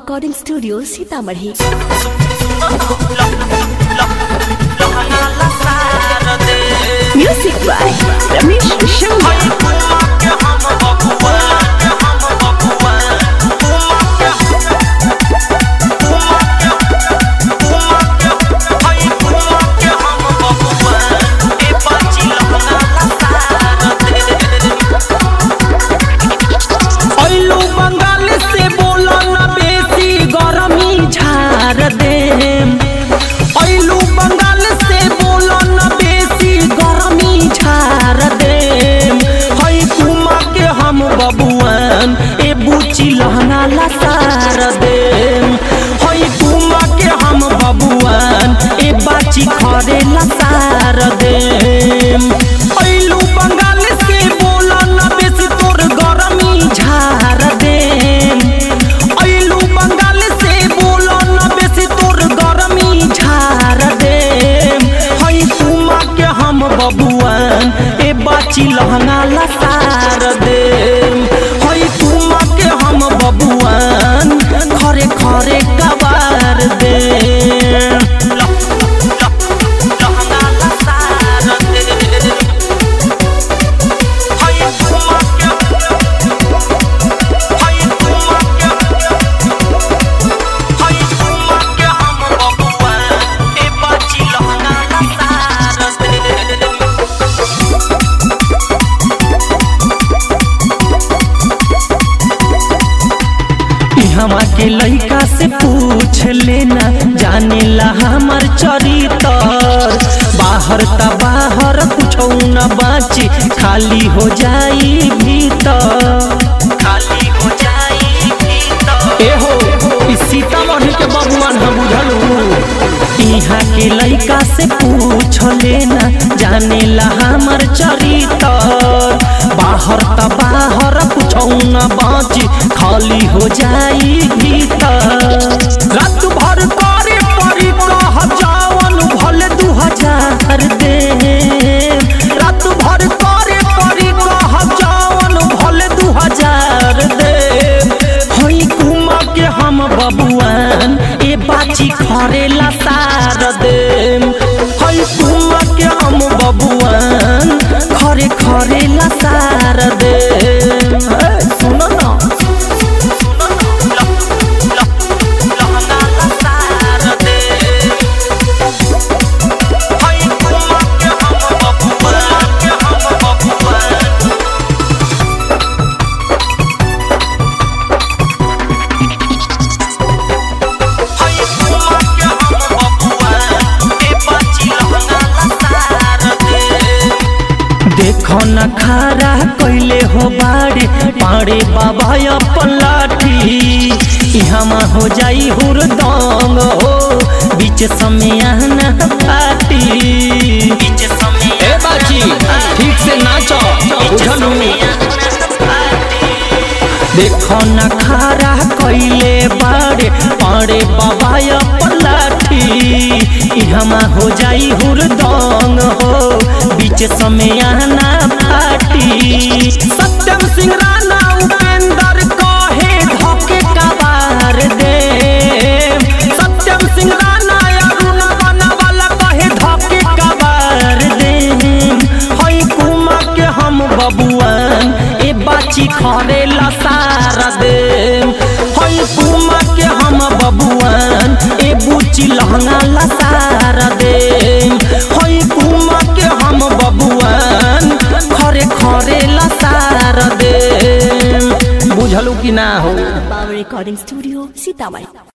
Recording studio Sitamarhi. Music by Ramesh लहंगा लसार देम हई कुमा के हम बबुआन ए बाची खरे लसार देम अइलू बंगाल से बोला न बेसी तोर गरमी झार देम अइलू बंगाल से बोला न बेसी तोर गरमी झार देम हई कुमा के हम बबुआन ए बाची लहंगा लसार देम हई कुमा के हम बबुआन खरे खरे कबार दे हमा के लइका से पूछ लेना जाने ला हमार चरितर बाहर ता बाहर कुछो न बाची खाली हो जाई भीतर खाली हो जाई भीतर ए हो सीतामढ़ी के बबुआन हम बुझलू इहाँ के लइका से पूछ लेना जाने ला हमार चरितर बाहर ता बाहर कुछो न बाची खाली हो जाई भीतर रात भर करे परी कह जावन भले 2000 दे रात भर करे परी कह जावन भले 2000 दे हई कुमा के हम बबुआन ए बाची खरे लसार दे हई कुमा के हम बबुआन खरे खरे लसार दे सुनो ना देखो न खारा कैले हो बाड़े पाड़े बाबा अपन लाठी इहमा हो जाई हुरदंग हो बीच समय आना पाटी बीच समय ए बाजी ठीक से नाचो उठलू देखो न खारा कैले बाड़े पाड़े बाबा अपन लाठी इहमा हो जाई हुरदंग हो बीच समय आना पाटी सत्यम सिंह राणा उपेंद्र कहे धोके कबार दे सत्यम सिंह राणा अरुण बनवाला कहे धोके कबार दे हई कुमा के हम बबुआन ए बाची खरे लसार दे हई कुमा के हम बबुआन ए बुची लहंगा लसार दे हई कुमा के हम बबुआन खरे खरे लसार दे बुझलू कि ना हो। Recording studio Sitamarhi.